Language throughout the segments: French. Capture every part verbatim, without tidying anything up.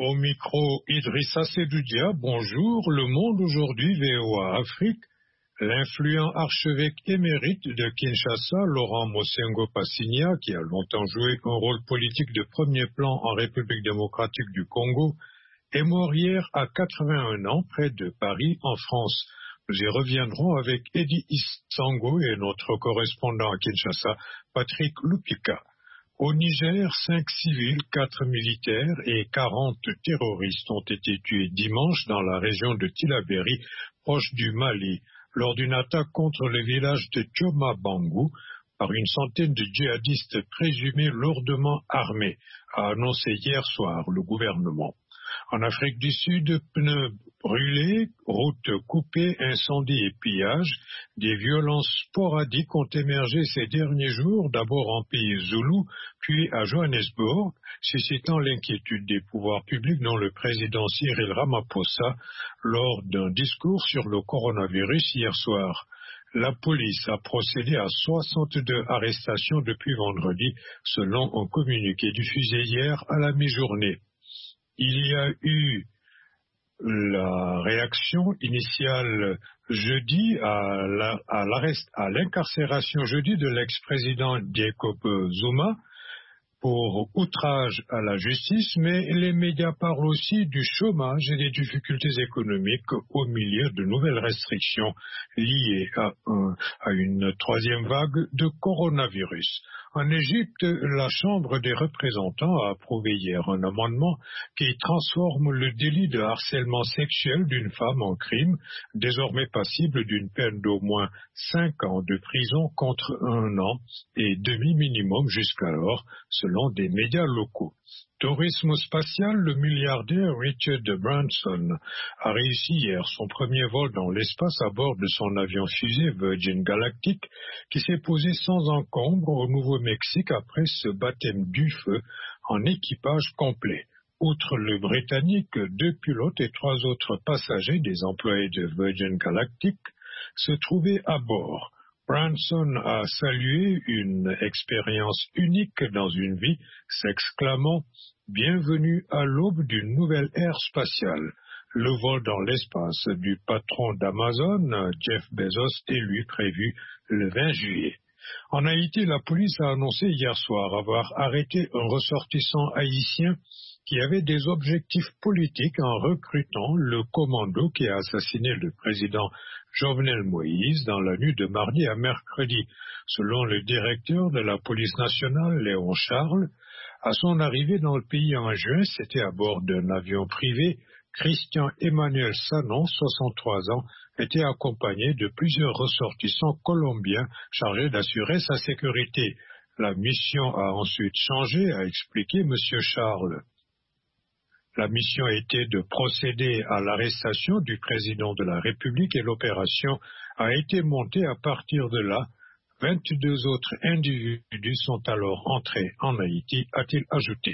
Au micro, Idrissa Sedoudia, bonjour. Le Monde aujourd'hui, V O A Afrique. L'influent archevêque émérite de Kinshasa, Laurent Mosengo Passigna, qui a longtemps joué un rôle politique de premier plan en République démocratique du Congo, est mort hier à quatre-vingt-un ans près de Paris, en France. Nous y reviendrons avec Eddie Isango et notre correspondant à Kinshasa, Patrick Lupika. Au Niger, cinq civils, quatre militaires et quarante terroristes ont été tués dimanche dans la région de Tillabéri, proche du Mali, lors d'une attaque contre le village de Tchoma Bangou par une centaine de djihadistes présumés lourdement armés, a annoncé hier soir le gouvernement. En Afrique du Sud, pneus brûlés, routes coupées, incendies et pillages, des violences sporadiques ont émergé ces derniers jours, d'abord en pays zoulou, puis à Johannesburg, suscitant l'inquiétude des pouvoirs publics dont le président Cyril Ramaphosa lors d'un discours sur le coronavirus hier soir. La police a procédé à soixante-deux arrestations depuis vendredi, selon un communiqué diffusé hier à la mi-journée. Il y a eu la réaction initiale jeudi à, la, à, l'arrest, à l'incarcération jeudi de l'ex-président Jacob Zuma pour outrage à la justice, mais les médias parlent aussi du chômage et des difficultés économiques au milieu de nouvelles restrictions liées à, un, à une troisième vague de coronavirus. En Égypte, la Chambre des représentants a approuvé hier un amendement qui transforme le délit de harcèlement sexuel d'une femme en crime, désormais passible d'une peine d'au moins cinq ans de prison contre un an et demi minimum jusqu'alors, selon des médias locaux. Tourisme spatial, le milliardaire Richard Branson a réussi hier son premier vol dans l'espace à bord de son avion fusée Virgin Galactic qui s'est posé sans encombre au Nouveau-Mexique après ce baptême du feu en équipage complet. Outre le Britannique, deux pilotes et trois autres passagers des employés de Virgin Galactic se trouvaient à bord. Branson a salué une expérience unique dans une vie, s'exclamant « Bienvenue à l'aube d'une nouvelle ère spatiale ». Le vol dans l'espace du patron d'Amazon, Jeff Bezos, est lui prévu le vingt juillet. En Haïti, la police a annoncé hier soir avoir arrêté un ressortissant haïtien qui avait des objectifs politiques en recrutant le commando qui a assassiné le président Jovenel Moïse dans la nuit de mardi à mercredi. Selon le directeur de la police nationale, Léon Charles, à son arrivée dans le pays en juin, c'était à bord d'un avion privé. Christian Emmanuel Sanon, soixante-trois ans, était accompagné de plusieurs ressortissants colombiens chargés d'assurer sa sécurité. La mission a ensuite changé, a expliqué M. Charles. La mission était de procéder à l'arrestation du président de la République et l'opération a été montée à partir de là. vingt-deux autres individus sont alors entrés en Haïti, a-t-il ajouté.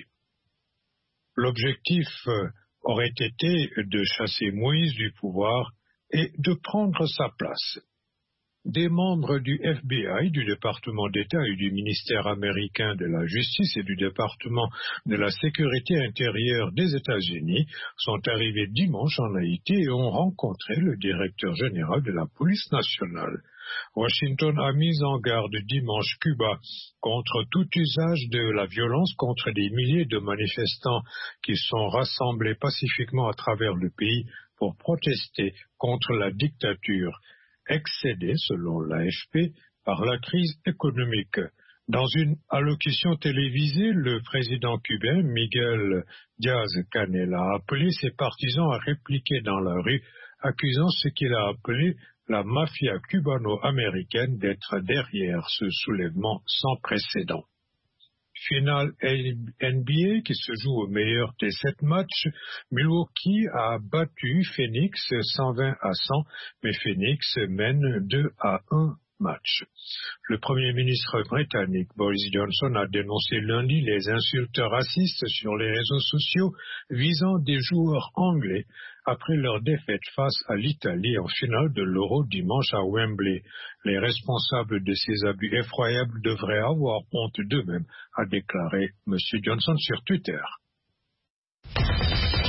L'objectif aurait été de chasser Moïse du pouvoir et de prendre sa place. Des membres du F B I, du département d'État et du ministère américain de la Justice et du département de la Sécurité intérieure des États-Unis sont arrivés dimanche en Haïti et ont rencontré le directeur général de la police nationale. Washington a mis en garde dimanche Cuba contre tout usage de la violence contre des milliers de manifestants qui sont rassemblés pacifiquement à travers le pays pour protester contre la dictature, excédé, selon l'A F P, par la crise économique. Dans une allocution télévisée, le président cubain Miguel Díaz-Canel a appelé ses partisans à répliquer dans la rue, accusant ce qu'il a appelé la mafia cubano-américaine d'être derrière ce soulèvement sans précédent. Finale N B A qui se joue au meilleur des sept matchs, Milwaukee a battu Phoenix cent vingt à cent, mais Phoenix mène deux à un match. Le Premier ministre britannique Boris Johnson a dénoncé lundi les insultes racistes sur les réseaux sociaux visant des joueurs anglais après leur défaite face à l'Italie en finale de l'Euro dimanche à Wembley. Les responsables de ces abus effroyables devraient avoir honte d'eux-mêmes, a déclaré M. Johnson sur Twitter.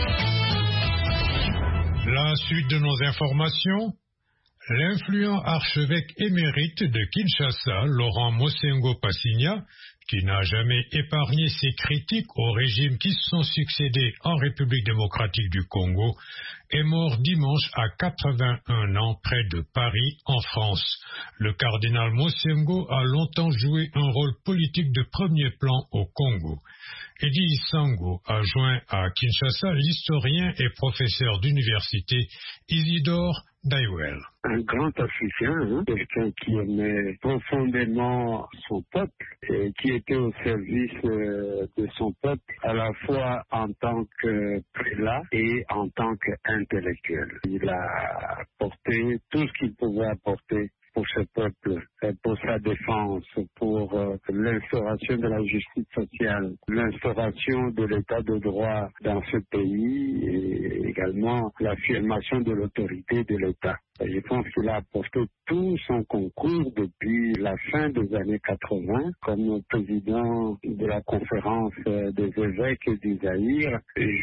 La suite de nos informations. L'influent archevêque émérite de Kinshasa, Laurent Mosengo Passigna, qui n'a jamais épargné ses critiques aux régimes qui se sont succédés en République démocratique du Congo, est mort dimanche à quatre-vingt-un ans près de Paris, en France. Le cardinal Mosengo a longtemps joué un rôle politique de premier plan au Congo. Eddie Sango a joint à Kinshasa l'historien et professeur d'université Isidore Ndaiwel. Un grand Africain, hein, quelqu'un qui aimait profondément son peuple et qui était au service euh, de son peuple à la fois en tant que prélat et en tant qu'intellectuel. Il a apporté tout ce qu'il pouvait apporter pour ce peuple, pour sa défense, pour euh, l'instauration de la justice sociale, l'instauration de l'état de droit dans ce pays et également l'affirmation de l'autorité de l'État. Je pense qu'il a apporté tout son concours depuis la fin des années quatre-vingt comme président de la conférence des évêques du Zaïre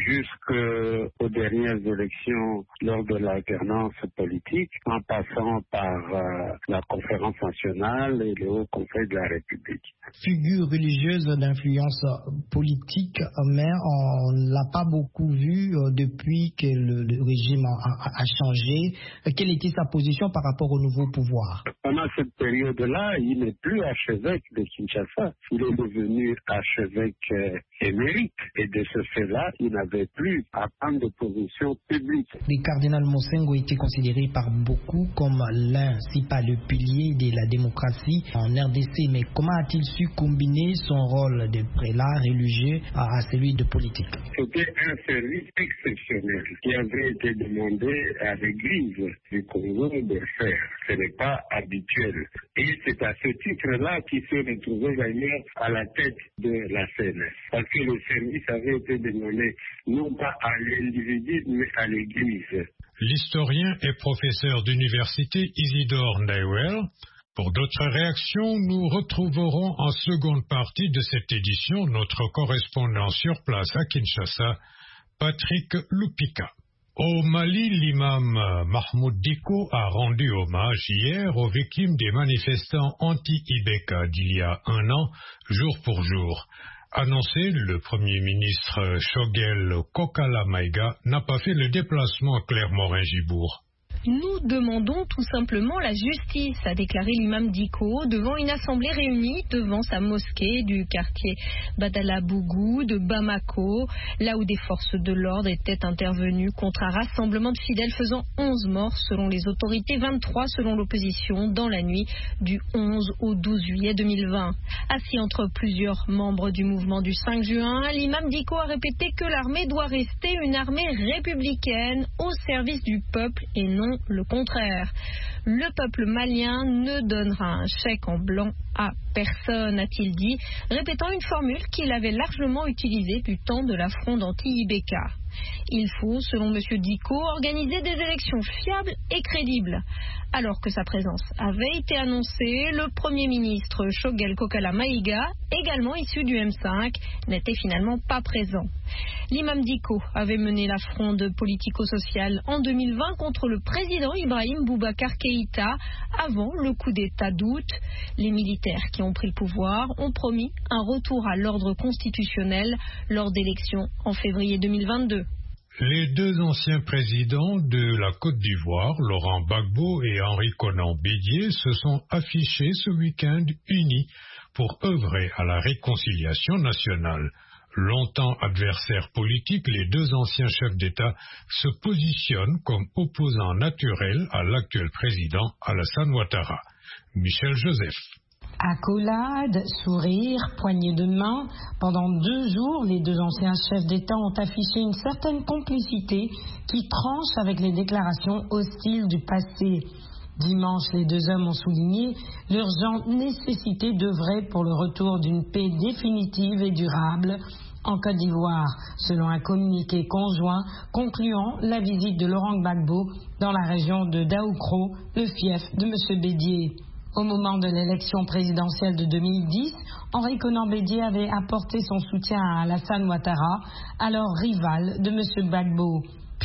jusqu'aux dernières élections lors de l'alternance politique, en passant par euh, la conférence nationale et le Haut Conseil de la République. Figure religieuse d'influence politique, mais on ne l'a pas beaucoup vu depuis que le, le régime a, a, a changé. Quelle était sa position par rapport au nouveau pouvoir? Pendant cette période-là, il n'est plus archevêque de Kinshasa. Il est devenu archevêque euh, émérite. Et de ce fait-là, il n'avait plus à prendre de position publique. Le cardinal Mosengo était considéré par beaucoup comme l'un, si pas le pilier de la démocratie en R D C. Mais comment a-t-il su combiner son rôle de prélat religieux à celui de politique? C'était un service exceptionnel qui avait été demandé à l'Église du Congo de faire. Ce n'est pas habituel. Et c'est à ce titre-là qu'il s'est retrouvé d'ailleurs à la tête de la C N S. Parce que le service avait été demandé non pas à l'individu, mais à l'Église. L'historien et professeur d'université Isidore Ndaiwel. Pour d'autres réactions, nous retrouverons en seconde partie de cette édition notre correspondant sur place à Kinshasa, Patrick Lupika. Au Mali, l'imam Mahmoud Dicko a rendu hommage hier aux victimes des manifestants anti-Ibeka d'il y a un an, jour pour jour. Annoncé, le Premier ministre Shogel Kokala Maïga n'a pas fait le déplacement à Clermont-Rungis-Bourg. Nous demandons tout simplement la justice, a déclaré l'imam Dicko devant une assemblée réunie devant sa mosquée du quartier Badala-Bougou de Bamako, là où des forces de l'ordre étaient intervenues contre un rassemblement de fidèles faisant onze morts selon les autorités, vingt-trois selon l'opposition, dans la nuit du onze au douze juillet deux mille vingt. Assis entre plusieurs membres du mouvement du cinq juin, l'imam Dicko a répété que l'armée doit rester une armée républicaine au service du peuple et non le contraire. Le peuple malien ne donnera un chèque en blanc à personne, a-t-il dit, répétant une formule qu'il avait largement utilisée du temps de la fronde anti-Ibeka. Il faut, selon M. Dicko, organiser des élections fiables et crédibles. Alors que sa présence avait été annoncée, le Premier ministre Shogel Kokala Maïga, également issu du M cinq, n'était finalement pas présent. L'imam Dicko avait mené la fronde politico-sociale en deux mille vingt contre le président Ibrahim Boubacar Keïta avant le coup d'État d'août. Les militaires qui ont pris le pouvoir ont promis un retour à l'ordre constitutionnel lors d'élections en février deux mille vingt-deux. Les deux anciens présidents de la Côte d'Ivoire, Laurent Gbagbo et Henri Konan Bédié, se sont affichés ce week-end unis pour œuvrer à la réconciliation nationale. Longtemps adversaires politiques, les deux anciens chefs d'État se positionnent comme opposants naturels à l'actuel président Alassane Ouattara. Michel Joseph. Accolades, sourires, poignées de main, pendant deux jours, les deux anciens chefs d'État ont affiché une certaine complicité qui tranche avec les déclarations hostiles du passé. Dimanche, les deux hommes ont souligné l'urgente nécessité d'œuvrer pour le retour d'une paix définitive et durable en Côte d'Ivoire, selon un communiqué conjoint concluant la visite de Laurent Gbagbo dans la région de Daoukro, le fief de M. Bédié. Au moment de l'élection présidentielle de deux mille dix, Henri Konan Bédié avait apporté son soutien à Alassane Ouattara, alors rival de M. Gbagbo.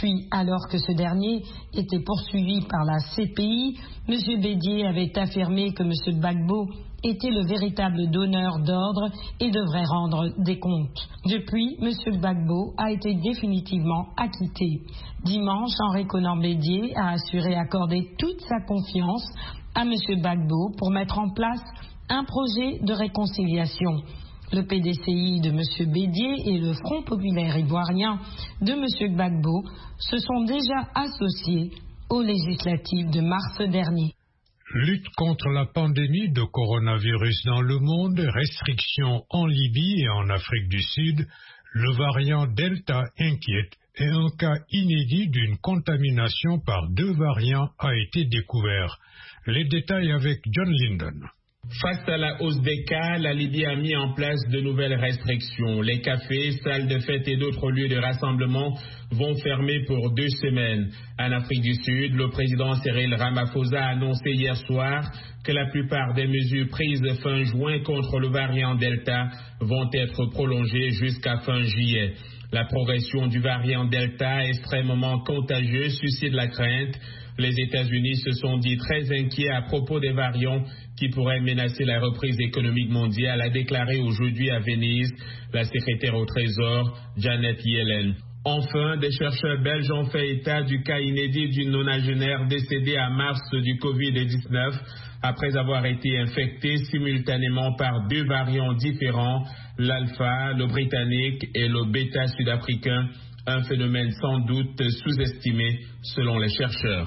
Puis, alors que ce dernier était poursuivi par la C P I, M. Bédié avait affirmé que M. Gbagbo était le véritable donneur d'ordre et devrait rendre des comptes. Depuis, M. Gbagbo a été définitivement acquitté. Dimanche, Henri Konan Bédié a assuré accorder toute sa confiance à M. Gbagbo pour mettre en place un projet de réconciliation. Le P D C I de M. Bédié et le Front populaire ivoirien de M. Gbagbo se sont déjà associés aux législatives de mars dernier. Lutte contre la pandémie de coronavirus dans le monde, restrictions en Libye et en Afrique du Sud, le variant Delta inquiète et un cas inédit d'une contamination par deux variants a été découvert. Les détails avec John Linden. Face à la hausse des cas, la Libye a mis en place de nouvelles restrictions. Les cafés, salles de fête et d'autres lieux de rassemblement vont fermer pour deux semaines. En Afrique du Sud, le président Cyril Ramaphosa a annoncé hier soir que la plupart des mesures prises fin juin contre le variant Delta vont être prolongées jusqu'à fin juillet. La progression du variant Delta extrêmement contagieux suscite la crainte. Les États-Unis se sont dit très inquiets à propos des variants qui pourraient menacer la reprise économique mondiale, a déclaré aujourd'hui à Venise la secrétaire au Trésor, Janet Yellen. Enfin, des chercheurs belges ont fait état du cas inédit d'une nonagénaire décédée en mars du covid dix-neuf après avoir été infectée simultanément par deux variants différents, l'alpha, le britannique et le bêta sud-africain, un phénomène sans doute sous-estimé selon les chercheurs.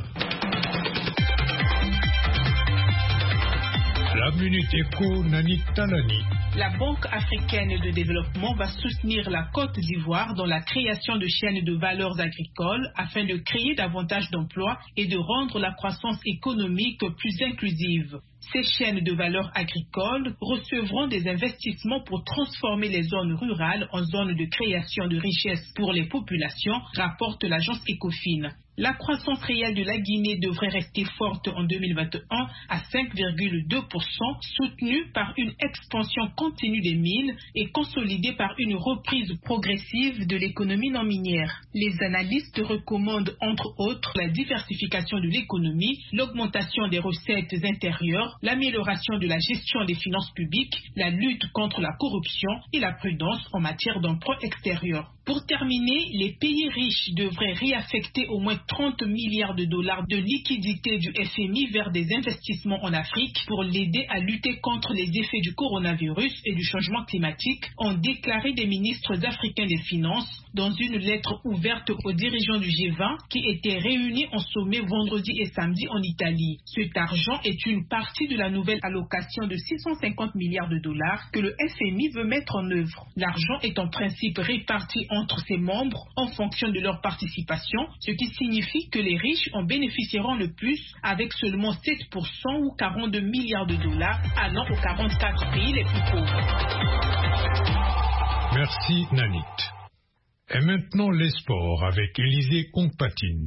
La Minute Éco, Nani Talani. La Banque africaine de développement va soutenir la Côte d'Ivoire dans la création de chaînes de valeurs agricoles afin de créer davantage d'emplois et de rendre la croissance économique plus inclusive. Ces chaînes de valeur agricoles recevront des investissements pour transformer les zones rurales en zones de création de richesses pour les populations, rapporte l'agence Ecofin. La croissance réelle de la Guinée devrait rester forte en deux mille vingt et un à cinq virgule deux pour cent, soutenue par une expansion continue des mines et consolidée par une reprise progressive de l'économie non minière. Les analystes recommandent entre autres la diversification de l'économie, l'augmentation des recettes intérieures, l'amélioration de la gestion des finances publiques, la lutte contre la corruption et la prudence en matière d'emploi extérieur. Pour terminer, les pays riches devraient réaffecter au moins trente milliards de dollars de liquidités du F M I vers des investissements en Afrique pour l'aider à lutter contre les effets du coronavirus et du changement climatique, ont déclaré des ministres africains des Finances dans une lettre ouverte aux dirigeants du G vingt qui étaient réunis en sommet vendredi et samedi en Italie. Cet argent est une partie de la nouvelle allocation de six cent cinquante milliards de dollars que le F M I veut mettre en œuvre. L'argent est en principe réparti entre ses membres en fonction de leur participation, ce qui signifie que les riches en bénéficieront le plus avec seulement sept pour cent ou quarante-deux milliards de dollars allant aux quarante-quatre pays les plus pauvres. Merci Nanit. Et maintenant les sports avec Élisée Ongpatine.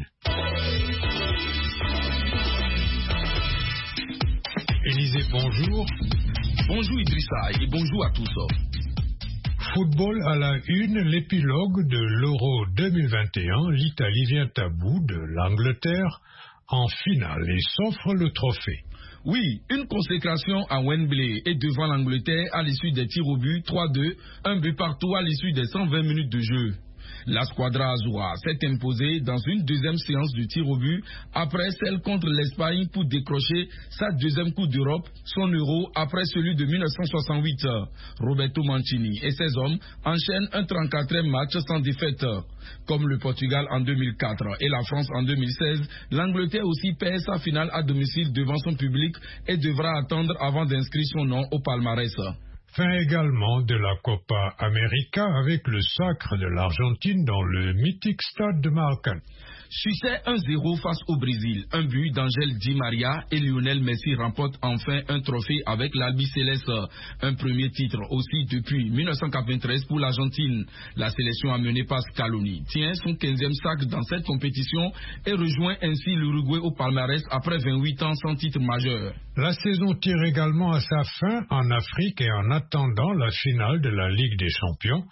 Élisée, bonjour. Bonjour Idrissa et bonjour à tous. Football à la une, l'épilogue de l'Euro deux mille vingt et un, l'Italie vient à bout de l'Angleterre en finale et s'offre le trophée. Oui, une consécration à Wembley et devant l'Angleterre à l'issue des tirs au but trois deux, un but partout à l'issue des cent vingt minutes de jeu. La Squadra Azzurra s'est imposée dans une deuxième séance de tir au but après celle contre l'Espagne pour décrocher sa deuxième Coupe d'Europe, son euro après celui de mille neuf cent soixante-huit. Roberto Mancini et ses hommes enchaînent un trente-quatrième match sans défaite. Comme le Portugal en deux mille quatre et la France en deux mille seize, l'Angleterre aussi perd sa finale à domicile devant son public et devra attendre avant d'inscrire son nom au palmarès. Fin également de la Copa América avec le sacre de l'Argentine dans le mythique stade de Maracanã. Succès un zéro face au Brésil. Un but d'Angel Di Maria et Lionel Messi remportent enfin un trophée avec l'Albiceleste. Un premier titre aussi depuis mille neuf cent quatre-vingt-treize pour l'Argentine. La sélection amenée par Scaloni tient son quinzième sac dans cette compétition et rejoint ainsi l'Uruguay au palmarès après vingt-huit ans sans titre majeur. La saison tire également à sa fin en Afrique et en attendant la finale de la Ligue des Champions.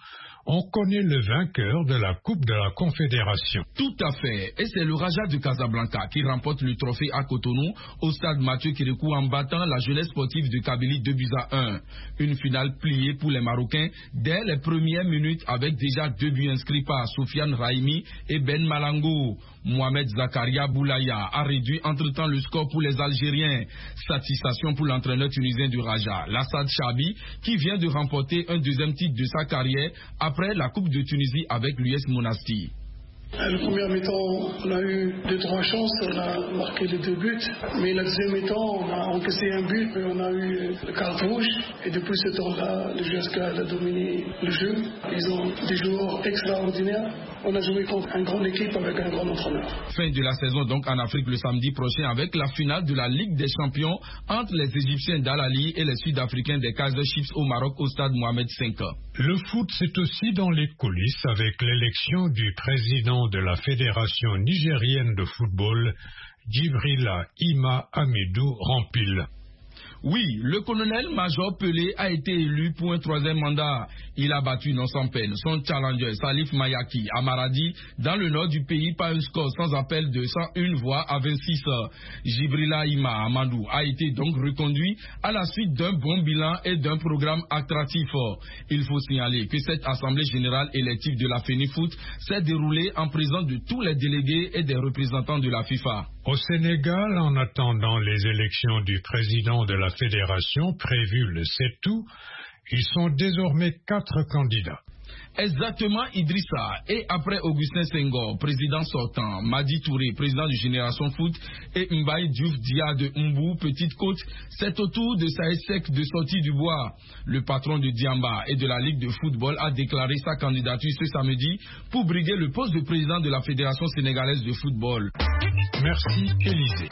on connaît le vainqueur de la Coupe de la Confédération. Tout à fait. Et c'est le Raja de Casablanca qui remporte le trophée à Cotonou au stade Mathieu Kérékou en battant la jeunesse sportive de Kabylie deux buts à un. Une finale pliée pour les Marocains dès les premières minutes avec déjà deux buts inscrits par Soufiane Raimi et Ben Malango. Mohamed Zakaria Boulaya a réduit entre-temps le score pour les Algériens. Satisfaction pour l'entraîneur tunisien du Raja, Lassad Chabi, qui vient de remporter un deuxième titre de sa carrière après la Coupe de Tunisie avec l'U S Monastir. Le premier mi-temps, on a eu deux, trois chances, on a marqué les deux buts. Mais la deuxième mi-temps, on a encaissé un but, mais on a eu le carte rouge. Et depuis ce temps-là, le G S K a dominé le jeu. Ils ont des joueurs extraordinaires. On a joué contre une grande équipe avec un grand entraîneur. Fin de la saison donc en Afrique le samedi prochain avec la finale de la Ligue des Champions entre les Égyptiens d'Al Ahly et les Sud-Africains des Kaizer Chiefs au Maroc au stade Mohamed cinq. Le foot, c'est aussi dans les coulisses avec l'élection du président de la Fédération nigérienne de football, Djibrila Ima Amidou Rampil. Oui, le colonel-major Pelé a été élu pour un troisième mandat. Il a battu non sans peine son challenger Salif Mayaki à Maradi dans le nord du pays par un score sans appel de cent une voix à vingt-six. Djibrila Ima Amadou a été donc reconduit à la suite d'un bon bilan et d'un programme attractif. Il faut signaler que cette assemblée générale élective de la FENIFOOT s'est déroulée en présence de tous les délégués et des représentants de la FIFA. Au Sénégal, en attendant les élections du président de la fédération prévues le sept août, ils sont désormais quatre candidats. Exactement, Idrissa. Et après Augustin Senghor, président sortant, Madi Touré, président de Génération Foot, et Mbaye Diouf Dia de Mbou, Petite Côte, c'est au tour de Saïd Seck de sortir du bois. Le patron de Diamba et de la Ligue de football a déclaré sa candidature ce samedi pour briguer le poste de président de la Fédération sénégalaise de football. Merci, Élisée.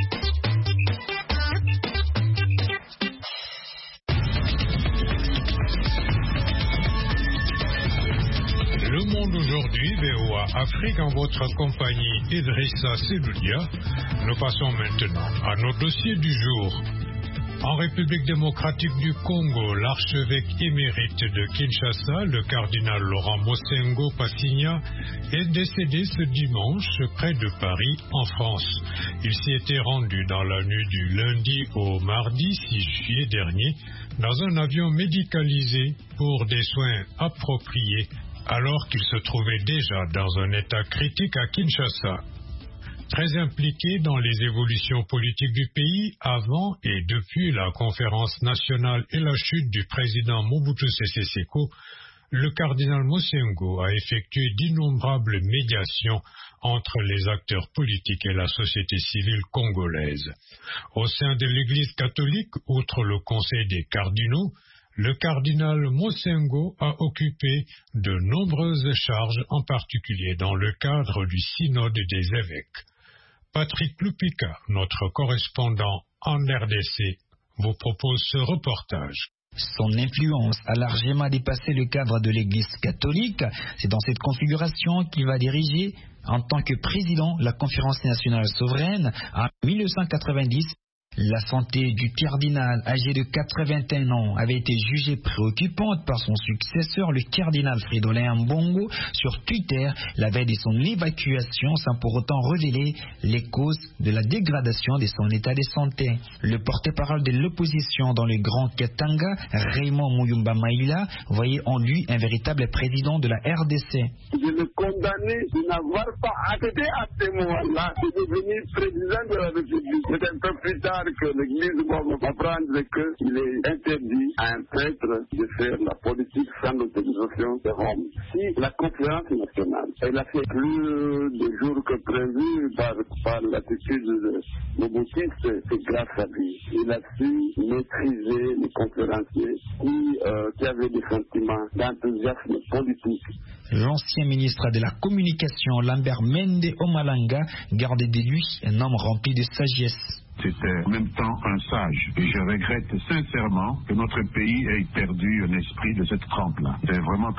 Le Monde aujourd'hui, V O A Afrique, en votre compagnie Idrissa Seloudia. Nous passons maintenant à nos dossiers du jour. En République démocratique du Congo, l'archevêque émérite de Kinshasa, le cardinal Laurent Mosengo Passigna, est décédé ce dimanche près de Paris, en France. Il s'y était rendu dans la nuit du lundi au mardi six juillet dernier dans un avion médicalisé pour des soins appropriés, alors qu'il se trouvait déjà dans un état critique à Kinshasa. Très impliqué dans les évolutions politiques du pays avant et depuis la conférence nationale et la chute du président Mobutu Sese Seko, le cardinal Mosengo a effectué d'innombrables médiations entre les acteurs politiques et la société civile congolaise. Au sein de l'Église catholique, outre le Conseil des cardinaux, le cardinal Mosengo a occupé de nombreuses charges, en particulier dans le cadre du synode des évêques. Patrick Lupika, notre correspondant en R D C, vous propose ce reportage. Son influence a largement dépassé le cadre de l'Église catholique. C'est dans cette configuration qu'il va diriger, en tant que président, la Conférence nationale souveraine en mille neuf cent quatre-vingt-dix. La santé du cardinal âgé de quatre-vingt-un ans avait été jugée préoccupante par son successeur, le cardinal Fridolin Mbongo, sur Twitter la veille de son évacuation, sans pour autant révéler les causes de la dégradation de son état de santé. Le porte-parole de l'opposition dans le Grand Katanga, Raymond Muyumba Maïla, voyait en lui un véritable président de la R D C. Je le condamnais de n'avoir pas accepté à ce moment-là de devenir président de la République. C'est un peu plus tard que l'Église va apprendre qu'il est interdit à un prêtre de faire la politique sans l'autorisation de Rome. Si la conférence nationale, elle a fait plus de jours que prévu par, par l'attitude de Mobutu, c'est grâce à lui. Il a su maîtriser les conférenciers qui, euh, qui avaient des sentiments d'enthousiasme politique. L'ancien ministre de la Communication, Lambert Mende Omalanga, gardait de lui un homme rempli de sagesse. C'était en même temps un sage. Et je regrette sincèrement que notre pays ait perdu un esprit de cette trempe-là. C'est vraiment triste.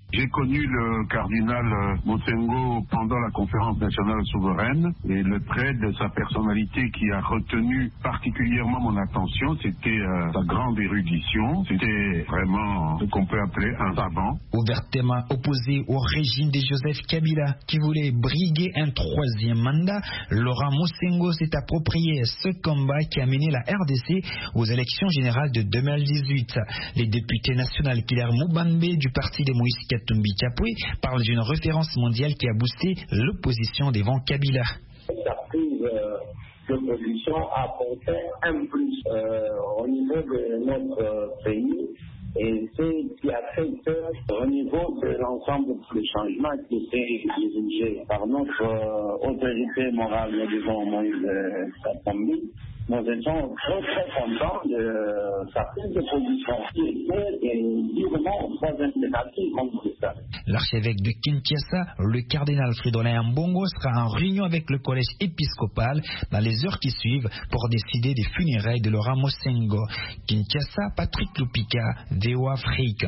J'ai connu le cardinal Mosengo pendant la conférence nationale souveraine et le trait de sa personnalité qui a retenu particulièrement mon attention, c'était euh, sa grande érudition. C'était vraiment ce qu'on peut appeler un savant. Ouvertement opposé au régime de Joseph Kabila qui voulait briguer un troisième mandat, Laurent Mosengo s'est approprié ce combat qui a mené la R D C aux élections générales de deux mille dix-huit. Les députés nationaux Hilaire Mubambe du parti de Moïse Katumbi Chapwe parlent d'une référence mondiale qui a boosté l'opposition devant Kabila. La prise de position a apporté un plus euh, au niveau de notre pays. Et c'est ce qui a fait que, au niveau de l'ensemble des changements qui étaient dirigés par notre euh, autorité morale, nous disons Moïse Katumbi, nous étions très très contents de sa prise de position qui était librement trois impératifs contre ça. L'archevêque de Kinshasa, le cardinal Fridolin Ambongo, sera en réunion avec le collège épiscopal dans les heures qui suivent pour décider des funérailles de Laurent Mosengo. Kinshasa, Patrick Lupika, V O A Afrique.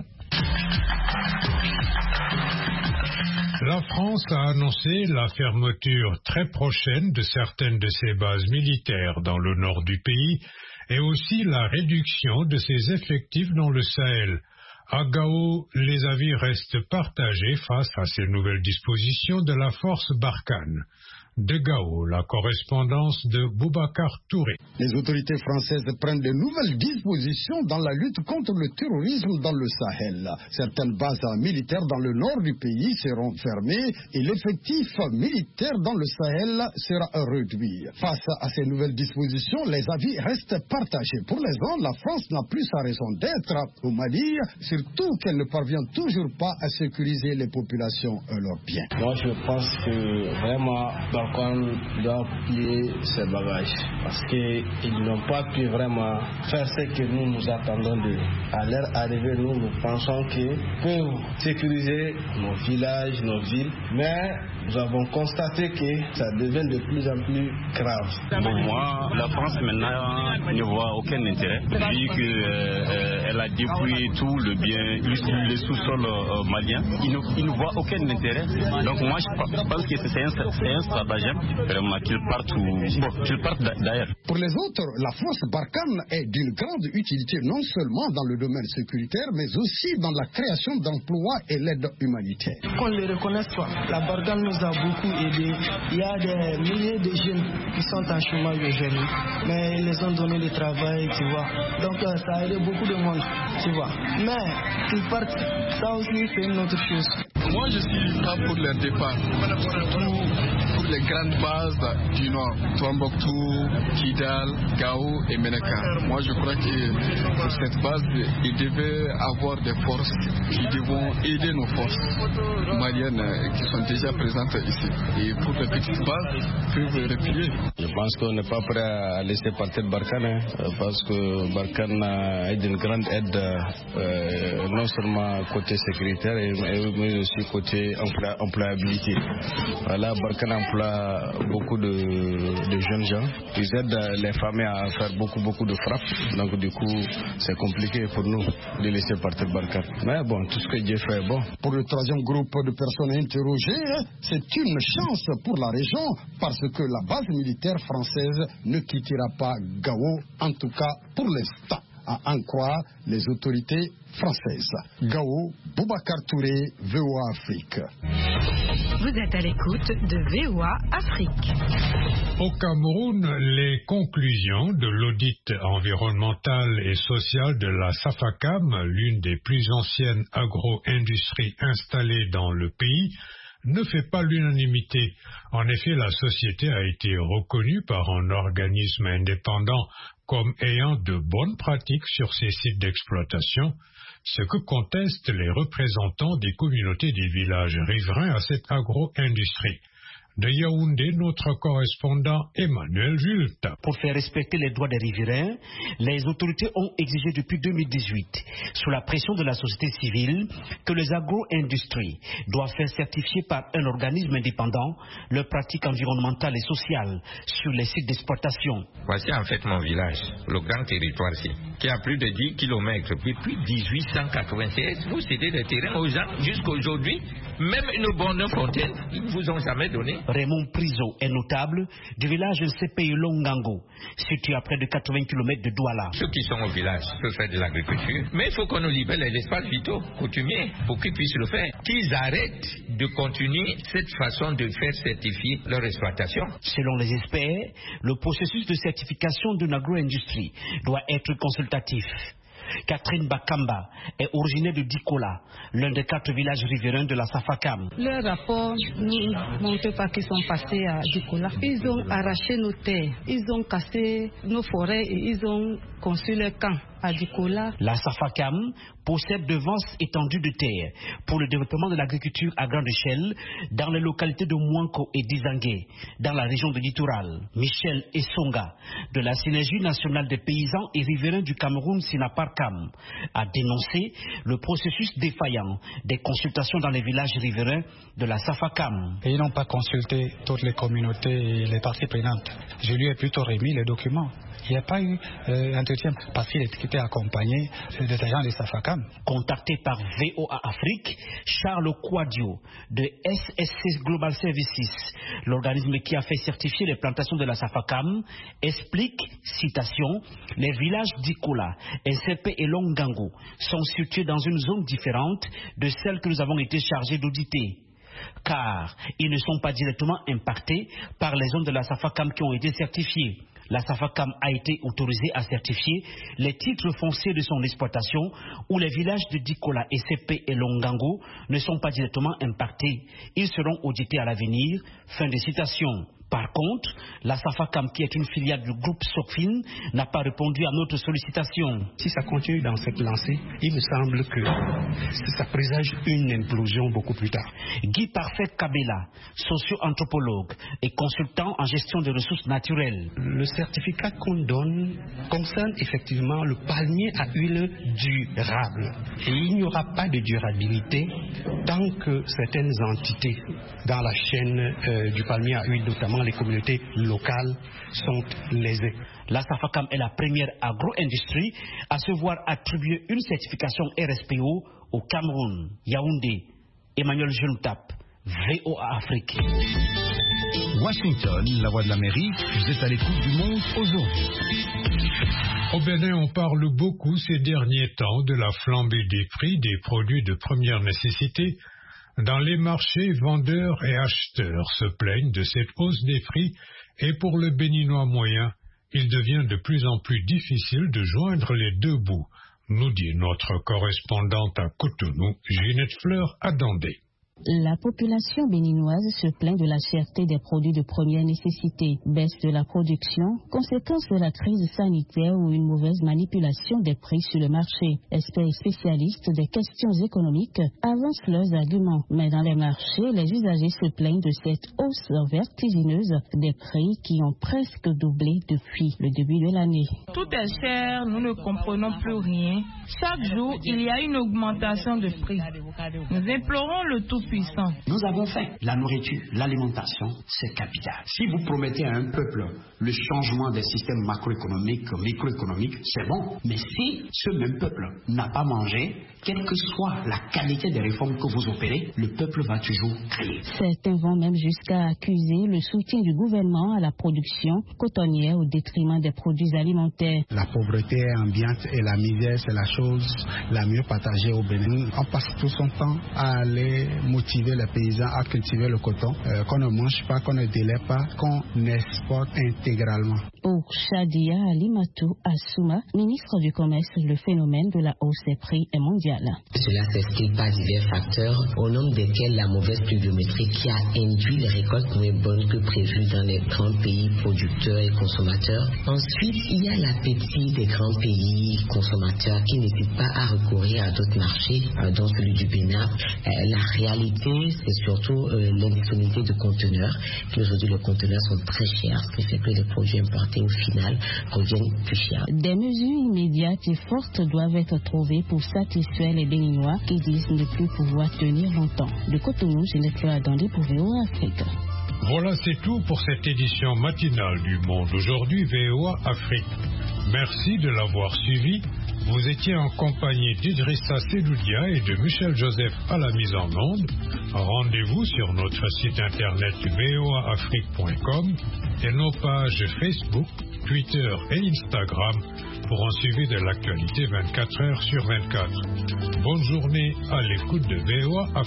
La France a annoncé la fermeture très prochaine de certaines de ses bases militaires dans le nord du pays et aussi la réduction de ses effectifs dans le Sahel. À Gao, les avis restent partagés face à ces nouvelles dispositions de la force Barkhane. De Gao, la correspondance de Boubacar Touré. Les autorités françaises prennent de nouvelles dispositions dans la lutte contre le terrorisme dans le Sahel. Certaines bases militaires dans le nord du pays seront fermées et l'effectif militaire dans le Sahel sera réduit. Face à ces nouvelles dispositions, les avis restent partagés. Pour les uns, la France n'a plus sa raison d'être au Mali, surtout qu'elle ne parvient toujours pas à sécuriser les populations et leurs biens. Moi, je pense que vraiment, Barkhane doit plier ses bagages parce qu'ils n'ont pas pu vraiment faire ce que nous nous attendons d'eux. À leur arrivée, nous, nous pensons qu'ils peuvent sécuriser nos villages, nos villes, mais nous avons constaté que ça devient de plus en plus grave. Pour moi, la France maintenant ne voit aucun intérêt, vu qu'elle euh, a dépouillé tout le bien, le sous-sol euh, malien. Il ne, il ne voit aucun intérêt. Donc moi, je pense que c'est un, c'est un stratagème, vraiment, qu'ils partent, bon, qu'ils partent d'ailleurs. Pour les autres, la force Barkhane est d'une grande utilité, non seulement dans le domaine sécuritaire, mais aussi dans la création d'emplois et l'aide humanitaire. Qu'on ne les reconnaisse pas, la Barkhane nous a beaucoup aidés. Il y a des milliers de jeunes qui sont en chômage aujourd'hui, mais ils les ont donné le travail, tu vois. Donc euh, ça a aidé beaucoup de monde, tu vois. Mais qu'ils partent, ça aussi c'est une autre chose. Moi je suis pas pour leur départ, surtout pour les grandes bases du nord, Tombouctou, Kidal, Gao et Menaka. Moi je crois que pour cette base, il devait avoir des forces qui devront aider nos forces maliennes qui sont déjà présentes ici. Et pour les petites bases, peuvent replier. Je pense qu'on n'est pas prêt à laisser partir Barkhane, hein, parce que Barkhane est d'une grande aide, euh, non seulement côté sécuritaire, mais aussi côté emploi, employabilité. Voilà, Barkhane emploie beaucoup de, de jeunes gens. Ils aident les familles à faire beaucoup, beaucoup de frappes. Donc du coup, c'est compliqué pour nous de laisser partir Barkhane. Mais bon, tout ce que Dieu fait est bon. Pour le troisième groupe de personnes interrogées, c'est une chance pour la région parce que la base militaire française ne quittera pas Gao, en tout cas pour l'instant, à en croire les autorités françaises. Gao, Boubacar Touré, V O A Afrique. Vous êtes à l'écoute de V O A Afrique. Au Cameroun, les conclusions de l'audit environnemental et social de la SAFACAM, l'une des plus anciennes agro-industries installées dans le pays, ne fait pas l'unanimité. En effet, la société a été reconnue par un organisme indépendant comme ayant de bonnes pratiques sur ses sites d'exploitation, ce que contestent les représentants des communautés des villages riverains à cette agro-industrie. De Yaoundé, notre correspondant Emmanuel Julte. Pour faire respecter les droits des riverains, les autorités ont exigé depuis deux mille dix-huit, sous la pression de la société civile, que les agro-industries doivent faire certifier par un organisme indépendant leurs pratiques environnementales et sociales sur les sites d'exploitation. Voici en fait mon village, le grand territoire ici, qui a plus de dix kilomètres. Depuis dix-huit cent quatre-vingt-seize, vous cédez des terrains aux gens jusqu'à aujourd'hui. Même une bonne fontaine, ils ne vous ont jamais donné. Raymond Priso est notable du village de Sepeyolongango, situé à près de quatre-vingts kilomètres de Douala. Ceux qui sont au village peuvent faire de l'agriculture, mais il faut qu'on nous libère les espaces vitaux coutumiers pour qu'ils puissent le faire. Qu'ils arrêtent de continuer cette façon de faire certifier leur exploitation. Selon les experts, le processus de certification d'une agro-industrie doit être consultatif. Catherine Bakamba est originaire de Dikola, l'un des quatre villages riverains de la Safakam. Le rapport ne montre pas qu'ils sont passés à Dikola. Ils ont arraché nos terres, ils ont cassé nos forêts et ils ont construit les camps à Dikola. La Safakam possède de vastes étendues de terre pour le développement de l'agriculture à grande échelle dans les localités de Mouanko et d'Izangué, dans la région de Littoral. Michel Essonga, de la Synergie nationale des paysans et riverains du Cameroun Sinaparcam, a dénoncé le processus défaillant des consultations dans les villages riverains de la Safakam. Et ils n'ont pas consulté toutes les communautés et les parties prenantes. Je lui ai plutôt remis les documents. Il n'y a pas eu euh, entretien parce qu'il était accompagné des agents de Safakam. Contacté par V O A Afrique, Charles Quadio de S S C Global Services, l'organisme qui a fait certifier les plantations de la Safakam, explique, citation, les villages d'Ikola, S C P et Longango sont situés dans une zone différente de celle que nous avons été chargés d'auditer, car ils ne sont pas directement impactés par les zones de la Safakam qui ont été certifiées. La Safakam a été autorisée à certifier les titres fonciers de son exploitation où les villages de Dikola, S C P et Longango ne sont pas directement impactés. Ils seront audités à l'avenir. Fin de citation. Par contre, la Safakam, qui est une filiale du groupe Socfin, n'a pas répondu à notre sollicitation. Si ça continue dans cette lancée, il me semble que ça présage une implosion beaucoup plus tard. Guy Parfait Kabela, socio-anthropologue et consultant en gestion des ressources naturelles. Le certificat qu'on donne concerne effectivement le palmier à huile durable. Et il n'y aura pas de durabilité tant que certaines entités dans la chaîne euh, du palmier à huile, notamment les communautés locales, sont lésées. La Safakam est la première agro-industrie à se voir attribuer une certification R S P O au Cameroun. Yaoundé, Emmanuel Juntap, V O A Afrique. Washington, la voix de l'Amérique, vous êtes à l'écoute du monde aujourd'hui. Au Bénin, on parle beaucoup ces derniers temps de la flambée des prix des produits de première nécessité. Dans les marchés, vendeurs et acheteurs se plaignent de cette hausse des prix et pour le Béninois moyen, il devient de plus en plus difficile de joindre les deux bouts, nous dit notre correspondante à Cotonou, Ginette Fleur Adandé. La population béninoise se plaint de la cherté des produits de première nécessité, baisse de la production, conséquence de la crise sanitaire ou une mauvaise manipulation des prix sur le marché. Experts spécialistes des questions économiques avancent leurs arguments, mais dans les marchés, les usagers se plaignent de cette hausse vertigineuse des prix qui ont presque doublé depuis le début de l'année. Tout est cher, nous ne comprenons plus rien. Chaque jour, il y a une augmentation de prix. Nous implorons le tout puissant. Nous avons faim. La nourriture, l'alimentation, c'est capital. Si vous promettez à un peuple le changement des systèmes macroéconomiques, microéconomiques, c'est bon. Mais si ce même peuple n'a pas mangé, quelle que soit la qualité des réformes que vous opérez, le peuple va toujours crier. Certains vont même jusqu'à accuser le soutien du gouvernement à la production cotonnière au détriment des produits alimentaires. La pauvreté ambiante et la misère, c'est la chose la mieux partagée au Bénin. On passe tout son temps à aller motiver les paysans à cultiver le coton, euh, qu'on ne mange pas, qu'on ne délai pas, qu'on exporte intégralement. Pour Shadia Alimatou Assouma, ministre du Commerce, le phénomène de la hausse des prix est mondial. Cela s'explique par divers facteurs, au nombre desquels la mauvaise pluviométrie qui a induit les récoltes moins bonnes que prévues dans les grands pays producteurs et consommateurs. Ensuite, il y a l'appétit des grands pays consommateurs qui n'hésitent pas à recourir à d'autres marchés, euh, dont celui du Bénin. Euh, la réalité, c'est surtout euh, l'indisponibilité de conteneurs. Aujourd'hui, les conteneurs sont très chers, ce qui fait que les produits importés au final reviennent plus chers. Des mesures immédiates et fortes doivent être trouvées pour satisfaire les Béninois qui disent ne plus pouvoir tenir longtemps. De Cotonou, Ginette Loadandé pour V O A Afrique. Voilà, c'est tout pour cette édition matinale du Monde Aujourd'hui V O A Afrique. Merci de l'avoir suivi. Vous étiez en compagnie d'Idrissa Sedoudia et de Michel Joseph à la mise en onde. Rendez-vous sur notre site internet v o a afrique point com et nos pages Facebook, Twitter et Instagram pour en suivre de l'actualité vingt-quatre heures sur vingt-quatre. Bonne journée à l'écoute de V O A Afrique.